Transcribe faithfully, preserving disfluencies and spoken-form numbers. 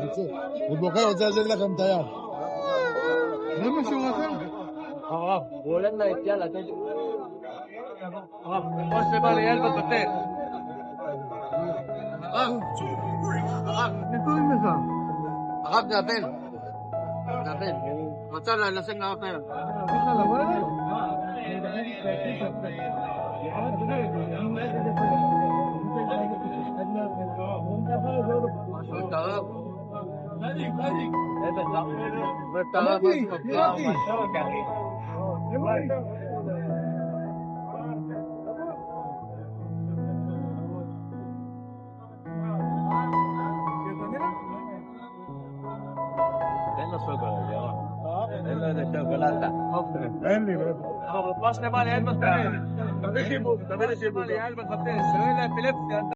הוא בוכה, רוצה להזיק לכם את היד. זה מה שהוא רצה? הרב, הוא עולה לה, יאללה, תן לי. הרב, כמו שבא ליאל בבטל. הרב, הרב, איך קוראים לך? הרב זה הבן. זה הבן, הוא רצה לשים לה אחר. איך על הוואלה? את הרב. את הרב. תן לו שוקולד, ירון. תן לו איזה שוקולדה. אין לי. אבל פעם שלמה ליעל בטל. תביא חיבוק, תביא לי חיבוק. ליעל בטל, שלא יהיה לה אפילפסיה.